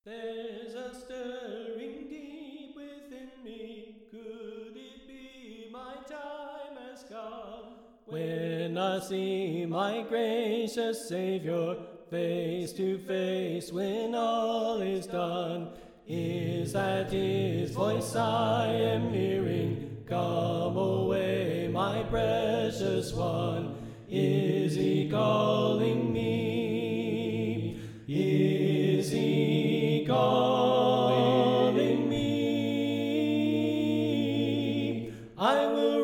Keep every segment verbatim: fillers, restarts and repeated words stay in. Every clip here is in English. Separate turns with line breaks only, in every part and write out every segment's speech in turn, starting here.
There's a stirring deep within me. Could it be my time has come? When I see my gracious Savior face to face, when all is done, is that His voice I am hearing? Come away, my precious one. Is He calling me? Is He calling me? I will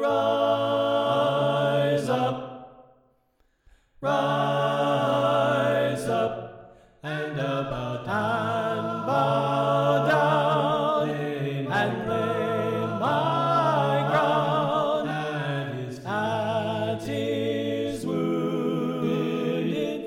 rise up, rise up, and about and bow down, and lay my ground at His, at His wounded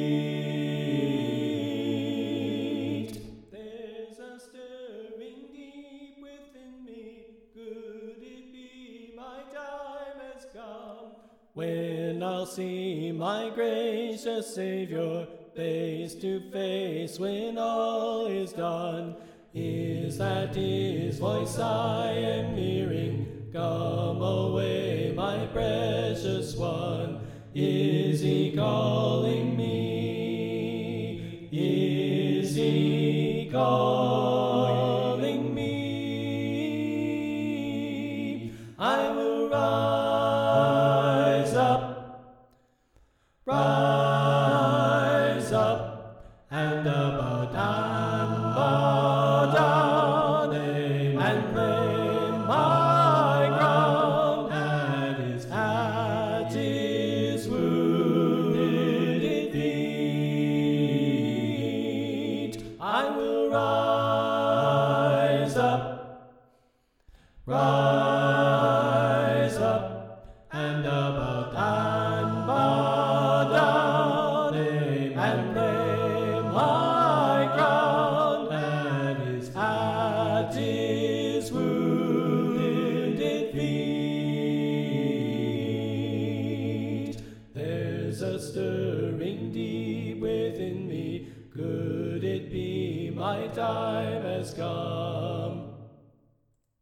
feet. There's a stirring deep within me. Could it be my time has come? When I'll see my gracious Savior face to face, when all is done, is that His voice I am hearing? Come away, my precious one. Is He calling me? Is He calling me? I will rise up, rise up, and about and bow down, and lay my ground at His, at His wounded feet. I will rise up, rise up, and about and bow down, and lay my ground at His, at His wounded feet. There's a stirring deep within me. Could it be my time has come?